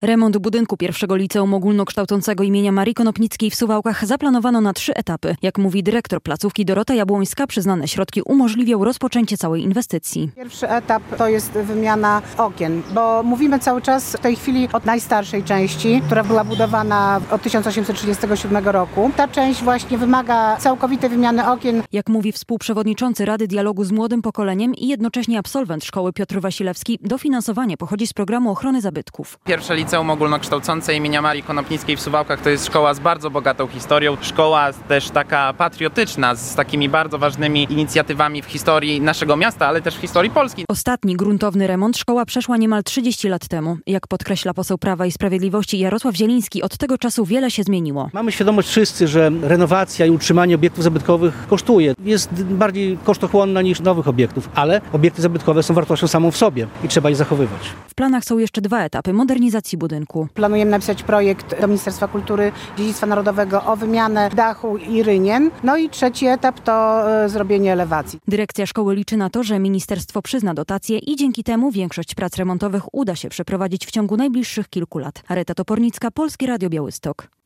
Remont budynku pierwszego liceum ogólnokształcącego imienia Marii Konopnickiej w Suwałkach zaplanowano na 3 etapy. Jak mówi dyrektor placówki Dorota Jabłońska, przyznane środki umożliwią rozpoczęcie całej inwestycji. Pierwszy etap to jest wymiana okien, bo mówimy cały czas w tej chwili o najstarszej części, która była budowana od 1837 roku. Ta część właśnie wymaga całkowitej wymiany okien. Jak mówi współprzewodniczący Rady Dialogu z Młodym Pokoleniem i jednocześnie absolwent szkoły Piotr Wasilewski, dofinansowanie pochodzi z programu ochrony zabytków. Pierwsze liceum ogólnokształcące imienia Marii Konopnickiej w Suwałkach to jest szkoła z bardzo bogatą historią. Szkoła też taka patriotyczna, z takimi bardzo ważnymi inicjatywami w historii naszego miasta, ale też w historii Polski. Ostatni gruntowny remont szkoła przeszła niemal 30 lat temu. Jak podkreśla poseł Prawa i Sprawiedliwości Jarosław Zieliński, od tego czasu wiele się zmieniło. Mamy świadomość wszyscy, że renowacja i utrzymanie obiektów zabytkowych kosztuje. Jest bardziej kosztochłonna niż nowych obiektów, ale obiekty zabytkowe są wartością samą w sobie i trzeba je zachowywać. W planach są jeszcze 2 etapy modernizacji budynku. Planujemy napisać projekt do Ministerstwa Kultury, Dziedzictwa Narodowego o wymianę dachu i rynien. No i 3. etap to zrobienie elewacji. Dyrekcja szkoły liczy na to, że ministerstwo przyzna dotacje i dzięki temu większość prac remontowych uda się przeprowadzić w ciągu najbliższych kilku lat. Areta Topornicka, Polskie Radio Białystok.